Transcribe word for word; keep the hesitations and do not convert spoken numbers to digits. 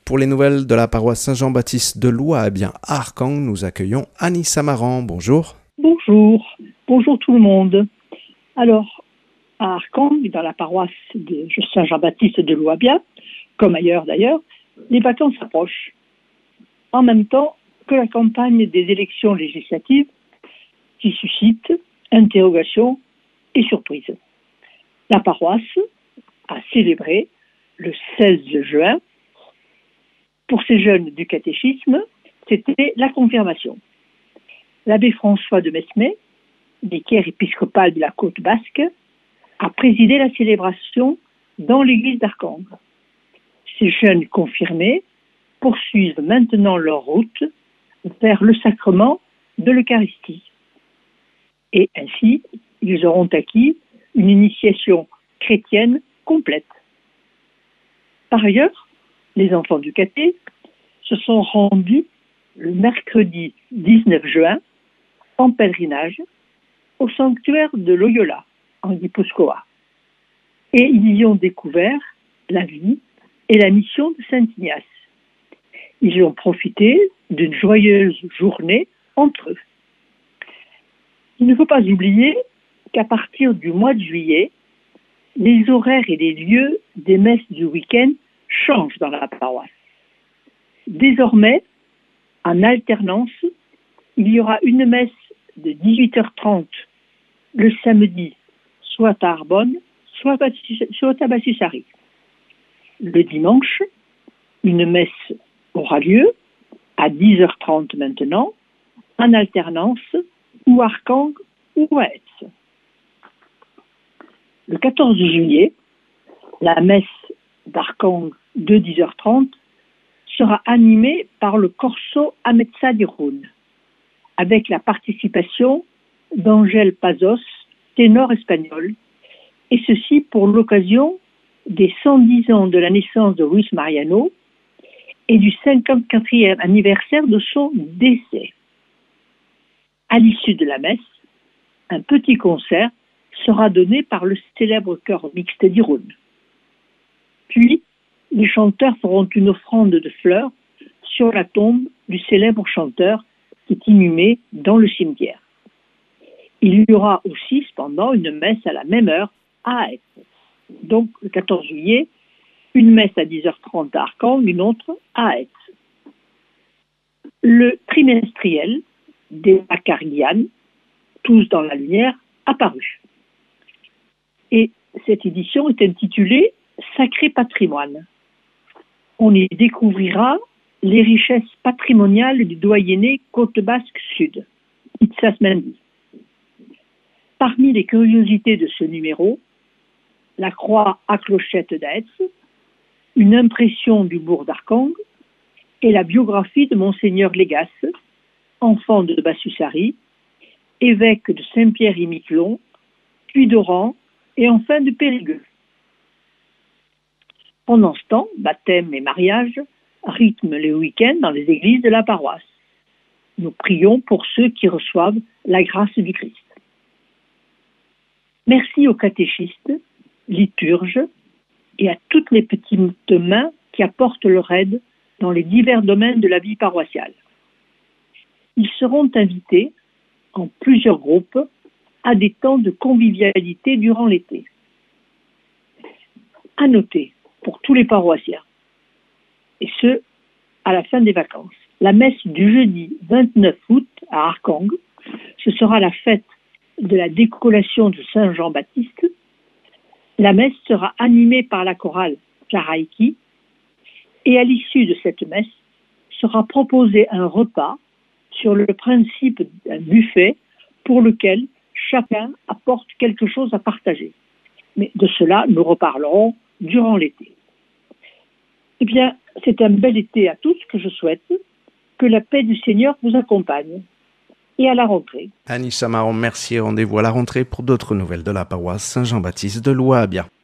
pour les nouvelles de la paroisse Saint-Jean-Baptiste de Louat-à-Bien à Arcang, nous accueillons Annie Samaran. Bonjour. Bonjour. Bonjour tout le monde. Alors, à Arcang, dans la paroisse de Saint-Jean-Baptiste de Louat-à-Bien, comme ailleurs d'ailleurs, les vacances approchent. En même temps que la campagne des élections législatives qui suscite interrogations et surprises. La paroisse a célébré le seize juin, pour ces jeunes du catéchisme, c'était la confirmation. L'abbé François de Mesmer, vicaire épiscopal de la Côte Basque, a présidé la célébration dans l'église d'Arcang. Ces jeunes confirmés poursuivent maintenant leur route vers le sacrement de l'Eucharistie. Et ainsi, ils auront acquis une initiation chrétienne complète. Par ailleurs, les enfants du caté se sont rendus le mercredi dix-neuf juin en pèlerinage au sanctuaire de Loyola, en Guipuscoa. Et ils y ont découvert la vie et la mission de Saint Ignace. Ils y ont profité d'une joyeuse journée entre eux. Il ne faut pas oublier qu'à partir du mois de juillet, les horaires et les lieux des messes du week-end changent dans la paroisse. Désormais, en alternance, il y aura une messe de dix-huit heures trente le samedi, soit à Arbonne, soit à Bassusari. Le dimanche, une messe aura lieu à dix heures trente maintenant, en alternance, ou à Arcang ou à Aetz. Le quatorze juillet, la messe d'Arcang de dix heures trente sera animée par le Corso Ametsa d'Irun, avec la participation d'Angel Pazos, ténor espagnol, et ceci pour l'occasion des cent dix ans de la naissance de Luis Mariano et du cinquante-quatrième anniversaire de son décès. À l'issue de la messe, un petit concert sera donné par le célèbre chœur mixte d'Irun. Puis, les chanteurs feront une offrande de fleurs sur la tombe du célèbre chanteur qui est inhumé dans le cimetière. Il y aura aussi, cependant, une messe à la même heure à Aetz. Donc, le quatorze juillet, une messe à dix heures trente à Arcang, une autre à Aetz. Le trimestriel des Macarianes, tous dans la lumière, a paru. Et cette édition est intitulée « Sacré patrimoine ». On y découvrira les richesses patrimoniales du doyenné Côte Basque Sud, Itsasmendi. Parmi les curiosités de ce numéro, la croix à clochette d'Aetz, une impression du bourg d'Arcang et la biographie de Monseigneur Légas, enfant de Bassusari, évêque de Saint-Pierre-et-Miquelon, puis d'Oran et enfin de Périgueux. Pendant ce temps, baptême et mariage rythment les week-ends dans les églises de la paroisse. Nous prions pour ceux qui reçoivent la grâce du Christ. Merci aux catéchistes, liturges et à toutes les petites mains qui apportent leur aide dans les divers domaines de la vie paroissiale. Ils seront invités en plusieurs groupes à des temps de convivialité durant l'été. À noter, pour tous les paroissiens, et ce, à la fin des vacances, la messe du jeudi vingt-neuf août à Arcang, ce sera la fête de la décollation de Saint-Jean-Baptiste. La messe sera animée par la chorale Karaïki, et à l'issue de cette messe sera proposé un repas sur le principe d'un buffet pour lequel chacun apporte quelque chose à partager. Mais de cela, nous reparlerons durant l'été. Eh bien, c'est un bel été à tous que je souhaite. Que la paix du Seigneur vous accompagne. Et à la rentrée. Annie Samaran, merci et rendez-vous à la rentrée pour d'autres nouvelles de la paroisse Saint-Jean-Baptiste de Louat-à-Bien.